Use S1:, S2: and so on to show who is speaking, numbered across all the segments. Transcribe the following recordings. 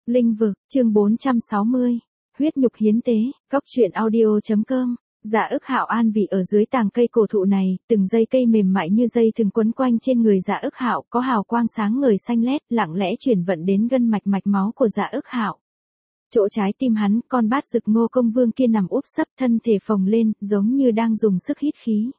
S1: Linh vực, chương 460. Huyết nhục hiến tế, góc truyện audio.com. Dạ ức Hạo an vị ở dưới tàng cây cổ thụ này, từng dây cây mềm mại như dây thường quấn quanh trên người Dạ ức Hạo, có hào quang sáng ngời xanh lét, lặng lẽ chuyển vận đến gân mạch mạch máu của Dạ ức Hạo. Chỗ trái tim hắn, con bát dực Ngô Công Vương kia nằm úp sấp, thân thể phồng lên, giống như đang dùng sức hít khí.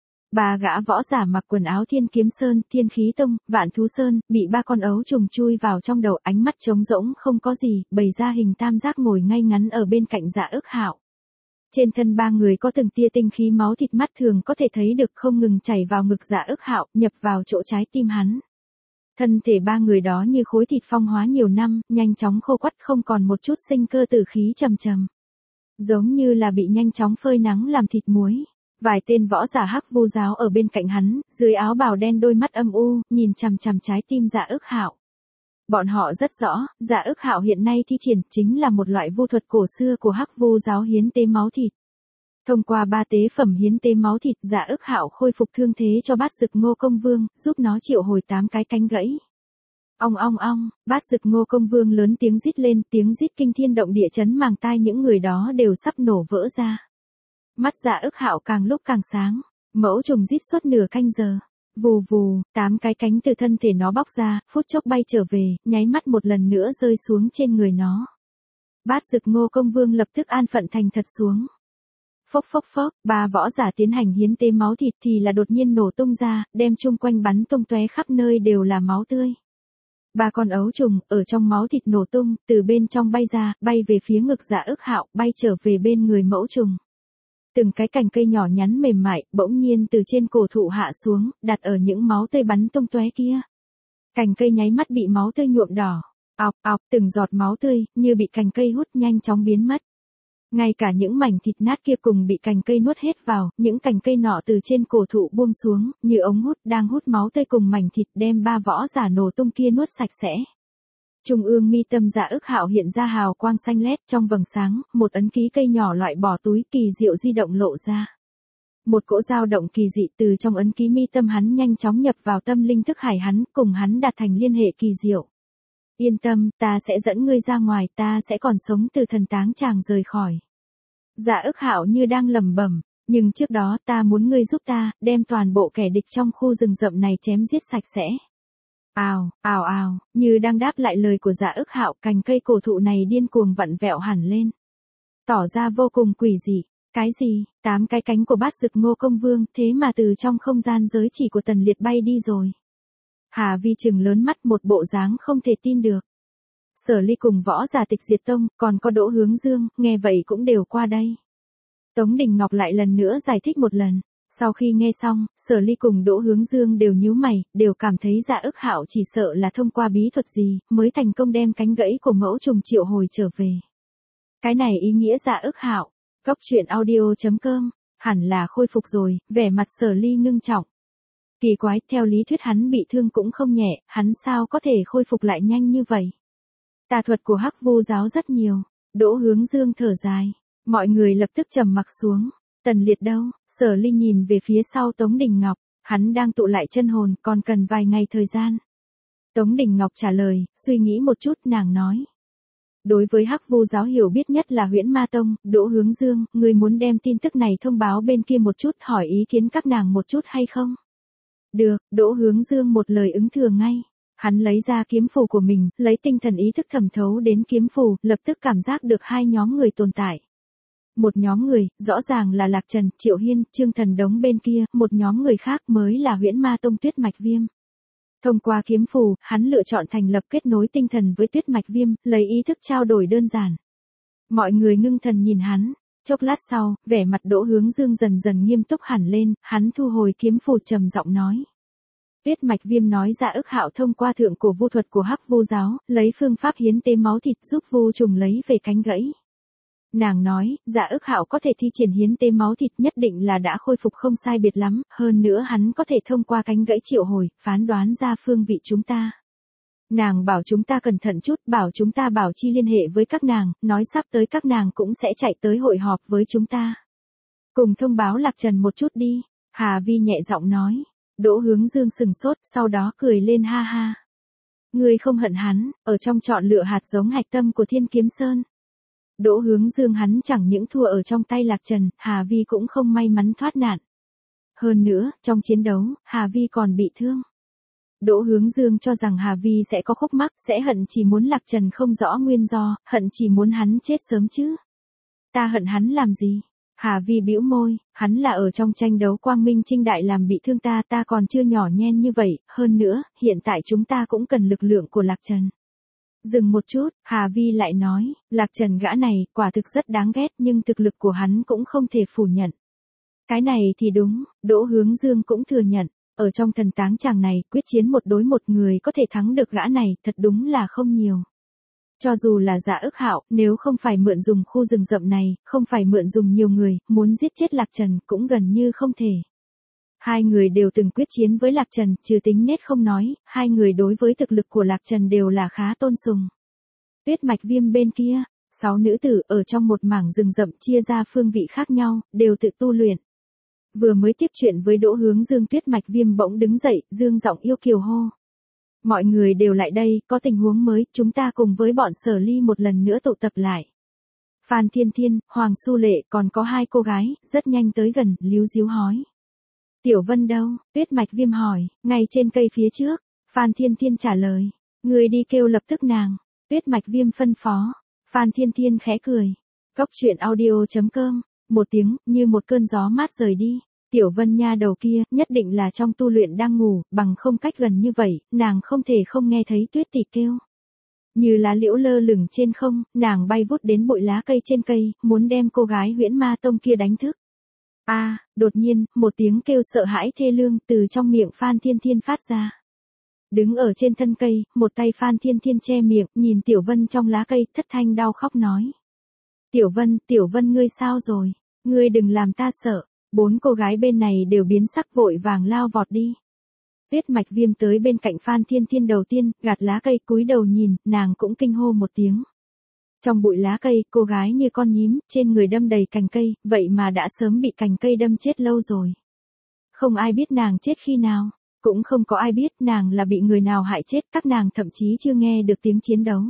S1: Ba gã võ giả mặc quần áo Thiên Kiếm Sơn, Thiên Khí Tông, Vạn Thú Sơn, bị ba con ấu trùng chui vào trong đầu, ánh mắt trống rỗng không có gì, bày ra hình tam giác ngồi ngay ngắn ở bên cạnh Dạ ức Hạo. Trên thân ba người có từng tia tinh khí máu thịt mắt thường có thể thấy được không ngừng chảy vào ngực Dạ ức Hạo, nhập vào chỗ trái tim hắn. Thân thể ba người đó như khối thịt phong hóa nhiều năm, nhanh chóng khô quắt, không còn một chút sinh cơ, tử khí trầm trầm. Giống như là bị nhanh chóng phơi nắng làm thịt muối. Vài tên võ giả Hắc Vu giáo ở bên cạnh hắn, dưới áo bào đen đôi mắt âm u, nhìn chằm chằm trái tim Dạ ức Hạo. Bọn họ rất rõ, Dạ ức Hạo hiện nay thi triển chính là một loại vu thuật cổ xưa của Hắc Vu giáo hiến tế máu thịt. Thông qua ba tế phẩm hiến tế máu thịt, Dạ ức Hạo khôi phục thương thế cho bát dực Ngô Công Vương, giúp nó triệu hồi 8 cái cánh gãy. Ong ong ong, bát dực Ngô Công Vương lớn tiếng rít lên, tiếng rít kinh thiên động địa chấn màng tai những người đó đều sắp nổ vỡ ra. Mắt Dạ ức Hạo càng lúc càng sáng, mẫu trùng rít suốt nửa canh giờ. Vù vù, 8 cái cánh từ thân thể nó bóc ra, phút chốc bay trở về, nháy mắt một lần nữa rơi xuống trên người nó. Bát dực Ngô Công Vương lập tức an phận thành thật xuống. Phốc phốc phốc, ba võ giả tiến hành hiến tế máu thịt thì là đột nhiên nổ tung ra, đem chung quanh bắn tung tóe, khắp nơi đều là máu tươi. Ba con ấu trùng ở trong máu thịt nổ tung, từ bên trong bay ra, bay về phía ngực Dạ ức Hạo, bay trở về bên người mẫu trùng. Từng cái cành cây nhỏ nhắn mềm mại, bỗng nhiên từ trên cổ thụ hạ xuống, đặt ở những máu tươi bắn tung tóe kia. Cành cây nháy mắt bị máu tươi nhuộm đỏ. Ọc ọc, từng giọt máu tươi, như bị cành cây hút, nhanh chóng biến mất. Ngay cả những mảnh thịt nát kia cùng bị cành cây nuốt hết vào, những cành cây nọ từ trên cổ thụ buông xuống, như ống hút đang hút máu tươi cùng mảnh thịt, đem ba võ giả nổ tung kia nuốt sạch sẽ. Trung ương mi tâm Dạ ức Hạo hiện ra hào quang xanh lét, trong vầng sáng, một ấn ký cây nhỏ loại bỏ túi kỳ diệu di động lộ ra. Một cỗ dao động kỳ dị từ trong ấn ký mi tâm hắn nhanh chóng nhập vào tâm linh thức hải hắn, cùng hắn đạt thành liên hệ kỳ diệu. Yên tâm, ta sẽ dẫn ngươi ra ngoài, ta sẽ còn sống từ thần táng tràng rời khỏi. Dạ ức Hạo như đang lẩm bẩm, nhưng trước đó ta muốn ngươi giúp ta, đem toàn bộ kẻ địch trong khu rừng rậm này chém giết sạch sẽ. Ào, ào ào, như đang đáp lại lời của Dạ ức Hạo, cành cây cổ thụ này điên cuồng vặn vẹo hẳn lên. Tỏ ra vô cùng quỷ dị. Cái gì, 8 cái cánh của bát dực Ngô Công Vương, thế mà từ trong không gian giới chỉ của Tần Liệt bay đi rồi. Hà Vi trừng lớn mắt, một bộ dáng không thể tin được. Sở Ly cùng võ giả Tịch Diệt Tông, còn có Đỗ Hướng Dương, nghe vậy cũng đều qua đây. Tống Đình Ngọc lại lần nữa giải thích một lần. Sau khi nghe xong, Sở Ly cùng Đỗ Hướng Dương đều nhíu mày, đều cảm thấy Dạ ức Hạo chỉ sợ là thông qua bí thuật gì, mới thành công đem cánh gãy của mẫu trùng triệu hồi trở về. Cái này ý nghĩa Dạ ức Hạo, góc truyện audio.com, hẳn là khôi phục rồi, vẻ mặt Sở Ly ngưng trọng. Kỳ quái, theo lý thuyết hắn bị thương cũng không nhẹ, hắn sao có thể khôi phục lại nhanh như vậy? Tà thuật của Hắc Vu giáo rất nhiều. Đỗ Hướng Dương thở dài. Mọi người lập tức trầm mặc xuống. Tần Liệt đâu? Sở Ly nhìn về phía sau Tống Đình Ngọc. Hắn đang tụ lại chân hồn, còn cần vài ngày thời gian. Tống Đình Ngọc trả lời, suy nghĩ một chút, nàng nói. Đối với Hắc Vu giáo hiểu biết nhất là Huyễn Ma Tông, Đỗ Hướng Dương, người muốn đem tin tức này thông báo bên kia một chút, hỏi ý kiến các nàng một chút hay không? Được, Đỗ Hướng Dương một lời ứng thừa ngay. Hắn lấy ra kiếm phù của mình, lấy tinh thần ý thức thẩm thấu đến kiếm phù, lập tức cảm giác được hai nhóm người tồn tại. Một nhóm người, rõ ràng là Lạc Trần, Triệu Hiên, Trương Thần Đống bên kia, một nhóm người khác mới là Huyễn Ma Tông Tuyết Mạch Viêm. Thông qua kiếm phù, hắn lựa chọn thành lập kết nối tinh thần với Tuyết Mạch Viêm, lấy ý thức trao đổi đơn giản. Mọi người ngưng thần nhìn hắn. Chốc lát sau, vẻ mặt Đỗ Hướng Dương dần dần nghiêm túc hẳn lên, hắn thu hồi kiếm phù trầm giọng nói. Tuyết Mạch Viêm nói Dạ ức Hạo thông qua thượng cổ vu thuật của Hắc Vu giáo, lấy phương pháp hiến tế máu thịt giúp vu trùng lấy về cánh gãy. Nàng nói, Dạ ức Hạo có thể thi triển hiến tế máu thịt nhất định là đã khôi phục không sai biệt lắm, hơn nữa hắn có thể thông qua cánh gãy triệu hồi, phán đoán ra phương vị chúng ta. Nàng bảo chúng ta cẩn thận chút, bảo chúng ta bảo chi liên hệ với các nàng, nói sắp tới các nàng cũng sẽ chạy tới hội họp với chúng ta. Cùng thông báo Lạc Trần một chút đi, Hà Vi nhẹ giọng nói. Đỗ Hướng Dương sừng sốt, sau đó cười lên ha ha. Ngươi không hận hắn, ở trong chọn lựa hạt giống hạch tâm của Thiên Kiếm Sơn. Đỗ Hướng Dương hắn chẳng những thua ở trong tay Lạc Trần, Hà Vi cũng không may mắn thoát nạn. Hơn nữa, trong chiến đấu, Hà Vi còn bị thương. Đỗ Hướng Dương cho rằng Hà Vi sẽ có khúc mắc, sẽ hận chỉ muốn Lạc Trần không rõ nguyên do, hận chỉ muốn hắn chết sớm chứ. Ta hận hắn làm gì? Hà Vi bĩu môi, hắn là ở trong tranh đấu quang minh trinh đại làm bị thương ta còn chưa nhỏ nhen như vậy, hơn nữa, hiện tại chúng ta cũng cần lực lượng của Lạc Trần. Dừng một chút, Hà Vi lại nói, Lạc Trần gã này, quả thực rất đáng ghét nhưng thực lực của hắn cũng không thể phủ nhận. Cái này thì đúng, Đỗ Hướng Dương cũng thừa nhận, ở trong thần táng chàng này, quyết chiến một đối một người có thể thắng được gã này, thật đúng là không nhiều. Cho dù là Dạ Ức Hạo, nếu không phải mượn dùng khu rừng rậm này, không phải mượn dùng nhiều người, muốn giết chết Lạc Trần cũng gần như không thể. Hai người đều từng quyết chiến với Lạc Trần, trừ tính nết không nói, hai người đối với thực lực của Lạc Trần đều là khá tôn sùng. Tuyết Mạch Viêm bên kia, 6 nữ tử ở trong một mảng rừng rậm chia ra phương vị khác nhau, đều tự tu luyện. Vừa mới tiếp chuyện với Đỗ Hướng Dương, Tuyết Mạch Viêm bỗng đứng dậy, dương giọng yêu kiều hô. Mọi người đều lại đây, có tình huống mới, chúng ta cùng với bọn Sở Ly một lần nữa tụ tập lại. Phan Thiên Thiên, Hoàng Xu Lệ còn có 2 cô gái, rất nhanh tới gần, líu díu hói. Tiểu Vân đâu? Tuyết Mạch Viêm hỏi, ngay trên cây phía trước. Phan Thiên Thiên trả lời, người đi kêu lập tức nàng. Tuyết Mạch Viêm phân phó. Phan Thiên Thiên khẽ cười. Cốc truyện audio.com, một tiếng, như một cơn gió mát rời đi. Tiểu Vân nha đầu kia, nhất định là trong tu luyện đang ngủ, bằng không cách gần như vậy, nàng không thể không nghe thấy Tuyết tỷ kêu. Như lá liễu lơ lửng trên không, nàng bay vút đến bụi lá cây trên cây, muốn đem cô gái Huyễn Ma Tông kia đánh thức. Đột nhiên, một tiếng kêu sợ hãi thê lương từ trong miệng Phan Thiên Thiên phát ra. Đứng ở trên thân cây, một tay Phan Thiên Thiên che miệng, nhìn Tiểu Vân trong lá cây, thất thanh đau khóc nói. Tiểu Vân ngươi sao rồi? Ngươi đừng làm ta sợ. 4 cô gái bên này đều biến sắc vội vàng lao vọt đi. Tuyết Mạch Viêm tới bên cạnh Phan Thiên Thiên đầu tiên, gạt lá cây cúi đầu nhìn, nàng cũng kinh hô một tiếng. Trong bụi lá cây, cô gái như con nhím, trên người đâm đầy cành cây, vậy mà đã sớm bị cành cây đâm chết lâu rồi. Không ai biết nàng chết khi nào, cũng không có ai biết nàng là bị người nào hại chết, các nàng thậm chí chưa nghe được tiếng chiến đấu.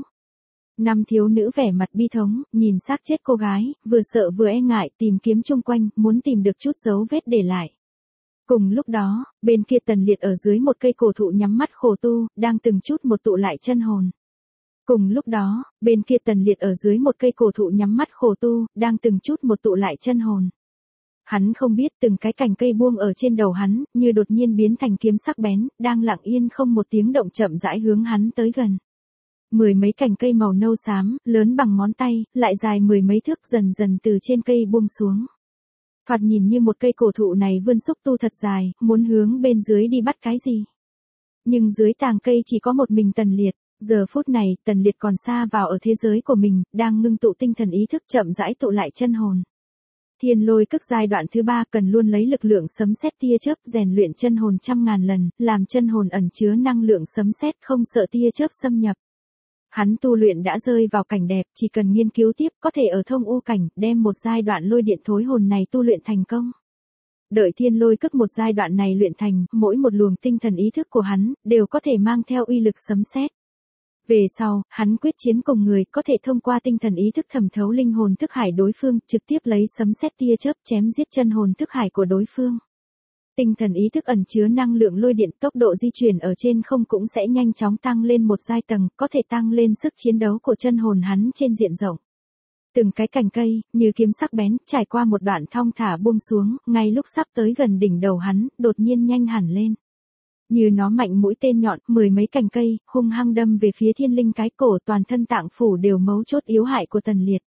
S1: 5 thiếu nữ vẻ mặt bi thống, nhìn xác chết cô gái, vừa sợ vừa e ngại, tìm kiếm chung quanh, muốn tìm được chút dấu vết để lại. Cùng lúc đó, bên kia Tần Liệt ở dưới một cây cổ thụ nhắm mắt khổ tu, đang từng chút một tụ lại chân hồn. Cùng lúc đó, bên kia Tần Liệt ở dưới một cây cổ thụ nhắm mắt khổ tu, đang từng chút một tụ lại chân hồn. Hắn không biết từng cái cành cây buông ở trên đầu hắn, như đột nhiên biến thành kiếm sắc bén, đang lặng yên không một tiếng động chậm rãi hướng hắn tới gần. 10 mấy cành cây màu nâu xám, lớn bằng ngón tay, lại dài 10 mấy thước dần dần từ trên cây buông xuống. Thoạt nhìn như một cây cổ thụ này vươn xúc tu thật dài, muốn hướng bên dưới đi bắt cái gì. Nhưng dưới tàng cây chỉ có một mình Tần Liệt. Giờ phút này, Tần Liệt còn xa vào ở thế giới của mình, đang ngưng tụ tinh thần ý thức chậm rãi tụ lại chân hồn. Thiên Lôi Cức giai đoạn thứ 3 cần luôn lấy lực lượng sấm sét tia chớp rèn luyện chân hồn trăm ngàn lần, làm chân hồn ẩn chứa năng lượng sấm sét không sợ tia chớp xâm nhập. Hắn tu luyện đã rơi vào cảnh đẹp, chỉ cần nghiên cứu tiếp có thể ở thông u cảnh, đem một giai đoạn lôi điện thối hồn này tu luyện thành công. Đợi Thiên Lôi Cức một giai đoạn này luyện thành, mỗi một luồng tinh thần ý thức của hắn, đều có thể mang theo uy lực sấm sét. Về sau, hắn quyết chiến cùng người, có thể thông qua tinh thần ý thức thẩm thấu linh hồn thức hải đối phương, trực tiếp lấy sấm sét tia chớp chém giết chân hồn thức hải của đối phương. Tinh thần ý thức ẩn chứa năng lượng lôi điện, tốc độ di chuyển ở trên không cũng sẽ nhanh chóng tăng lên một giai tầng, có thể tăng lên sức chiến đấu của chân hồn hắn trên diện rộng. Từng cái cành cây, như kiếm sắc bén, trải qua một đoạn thong thả buông xuống, ngay lúc sắp tới gần đỉnh đầu hắn, đột nhiên nhanh hẳn lên. Như nó mạnh mũi tên nhọn, 10 mấy cành cây, hung hăng đâm về phía Thiên Linh cái cổ, toàn thân tạng phủ đều mấu chốt yếu hại của Tần Liệt.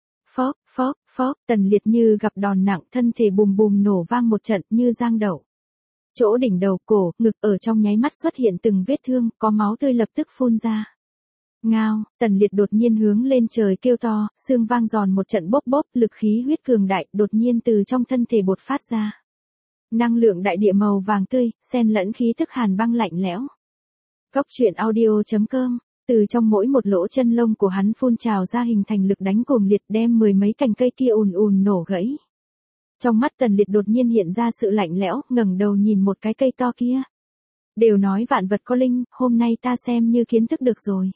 S1: Phốc, Tần Liệt như gặp đòn nặng, thân thể bùm bùm nổ vang một trận như giang đậu. Chỗ đỉnh đầu, cổ, ngực ở trong nháy mắt xuất hiện từng vết thương, có máu tươi lập tức phun ra. Ngao, Tần Liệt đột nhiên hướng lên trời kêu to, xương vang giòn một trận bốp bốp, lực khí huyết cường đại, đột nhiên từ trong thân thể bột phát ra. Năng lượng đại địa màu vàng tươi, xen lẫn khí tức hàn băng lạnh lẽo. Cốc truyện audio.com, từ trong mỗi một lỗ chân lông của hắn phun trào ra hình thành lực đánh cuồng liệt, đem 10 mấy cành cây kia ùn ùn nổ gãy. Trong mắt Tần Liệt đột nhiên hiện ra sự lạnh lẽo, ngẩng đầu nhìn một cái cây to kia. Đều nói vạn vật có linh, hôm nay ta xem như kiến thức được rồi.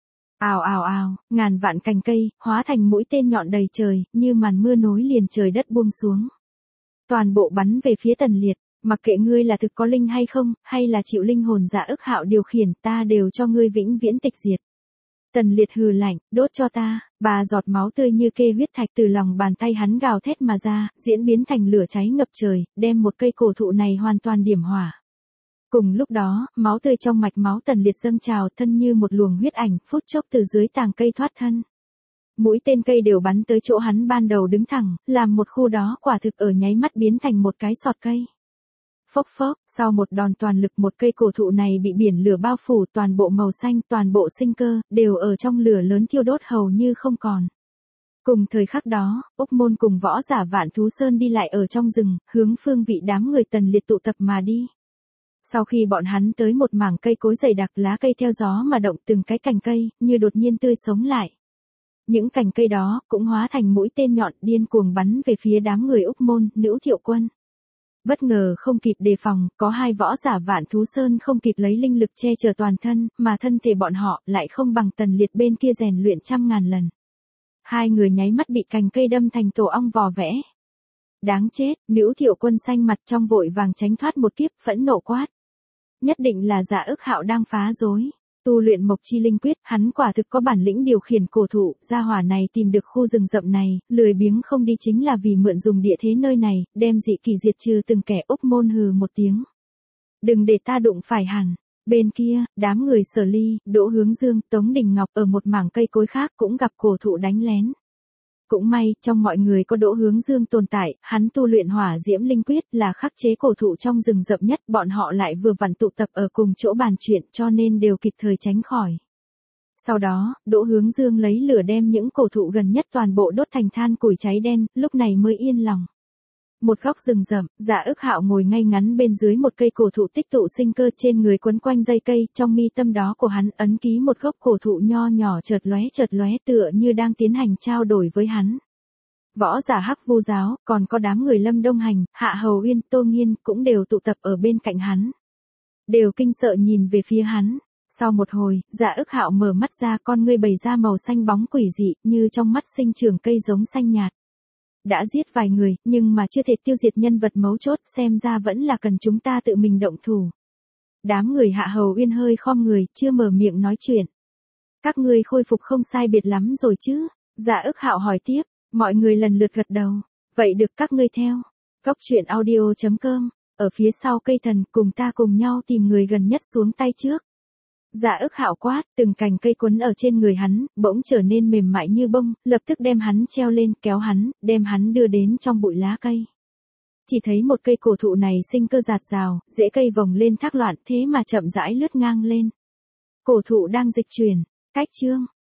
S1: Ào ào ào, ngàn vạn cành cây, hóa thành mũi tên nhọn đầy trời, như màn mưa nối liền trời đất buông xuống. Toàn bộ bắn về phía Tần Liệt, mặc kệ ngươi là thực có linh hay không, hay là chịu linh hồn Dạ Ức Hạo điều khiển, ta đều cho ngươi vĩnh viễn tịch diệt. Tần Liệt hừ lạnh, đốt cho ta, ba giọt máu tươi như kê huyết thạch từ lòng bàn tay hắn gào thét mà ra, diễn biến thành lửa cháy ngập trời, đem một cây cổ thụ này hoàn toàn điểm hỏa. Cùng lúc đó, máu tươi trong mạch máu Tần Liệt dâng trào, thân như một luồng huyết ảnh, phút chốc từ dưới tàng cây thoát thân. Mũi tên cây đều bắn tới chỗ hắn ban đầu đứng thẳng, làm một khu đó quả thực ở nháy mắt biến thành một cái sọt cây. Phốc phốc, sau một đòn toàn lực một cây cổ thụ này bị biển lửa bao phủ, toàn bộ màu xanh, toàn bộ sinh cơ, đều ở trong lửa lớn thiêu đốt hầu như không còn. Cùng thời khắc đó, Úc Môn cùng võ giả Vạn Thú Sơn đi lại ở trong rừng, hướng phương vị đám người Tần Liệt tụ tập mà đi. Sau khi bọn hắn tới một mảng cây cối dày đặc, lá cây theo gió mà động, từng cái cành cây, như đột nhiên tươi sống lại. Những cành cây đó, cũng hóa thành mũi tên nhọn, điên cuồng bắn về phía đám người Úc Môn, Nữ Thiệu Quân. Bất ngờ không kịp đề phòng, có hai võ giả Vạn Thú Sơn không kịp lấy linh lực che chở toàn thân, mà thân thể bọn họ lại không bằng Tần Liệt bên kia rèn luyện trăm ngàn lần. Hai người nháy mắt bị cành cây đâm thành tổ ong vò vẽ. Đáng chết, Nữ Thiệu Quân xanh mặt trong vội vàng tránh thoát một kiếp, phẫn nộ quát. Nhất định là Dạ Ức Hạo đang phá rối. Tu luyện Mộc Chi Linh Quyết, hắn quả thực có bản lĩnh điều khiển cổ thụ, gia hỏa này tìm được khu rừng rậm này, lười biếng không đi chính là vì mượn dùng địa thế nơi này, đem dị kỳ diệt trừ từng kẻ. Úc Môn hừ một tiếng. Đừng để ta đụng phải hẳn. Bên kia, đám người Sở Ly, Đỗ Hướng Dương, Tống Đình Ngọc ở một mảng cây cối khác cũng gặp cổ thụ đánh lén. Cũng may, trong mọi người có Đỗ Hướng Dương tồn tại, hắn tu luyện Hỏa Diễm Linh Quyết là khắc chế cổ thụ trong rừng rậm nhất, bọn họ lại vừa vặn tụ tập ở cùng chỗ bàn chuyện cho nên đều kịp thời tránh khỏi. Sau đó, Đỗ Hướng Dương lấy lửa đem những cổ thụ gần nhất toàn bộ đốt thành than củi cháy đen, lúc này mới yên lòng. Một góc rừng rậm, Dạ Ức Hạo ngồi ngay ngắn bên dưới một cây cổ thụ tích tụ sinh cơ, trên người quấn quanh dây cây, trong mi tâm đó của hắn ấn ký một gốc cổ thụ nho nhỏ chợt lóe tựa như đang tiến hành trao đổi với hắn. Võ giả Hắc Vu giáo, còn có đám người Lâm Đông Hành, Hạ Hầu Uyên, Tô Nghiên cũng đều tụ tập ở bên cạnh hắn. Đều kinh sợ nhìn về phía hắn. Sau một hồi, Dạ Ức Hạo mở mắt ra, con ngươi bày ra màu xanh bóng quỷ dị, như trong mắt sinh trưởng cây giống xanh nhạt. Đã giết vài người, nhưng mà chưa thể tiêu diệt nhân vật mấu chốt, xem ra vẫn là cần chúng ta tự mình động thủ. Đám người Hạ Hầu Uyên hơi khom người, chưa mở miệng nói chuyện. Các ngươi khôi phục không sai biệt lắm rồi chứ? Dạ Ức Hạo hỏi tiếp, mọi người lần lượt gật đầu. Vậy được, các ngươi theo. Góc truyện audio.com, ở phía sau cây thần, cùng ta cùng nhau tìm người gần nhất xuống tay trước. Dạ Ức Hạo quát, từng cành cây quấn ở trên người hắn, bỗng trở nên mềm mại như bông, lập tức đem hắn treo lên, kéo hắn, đem hắn đưa đến trong bụi lá cây. Chỉ thấy một cây cổ thụ này sinh cơ rạt rào, rễ cây vòng lên thác loạn, thế mà chậm rãi lướt ngang lên. Cổ thụ đang dịch chuyển, cách chương.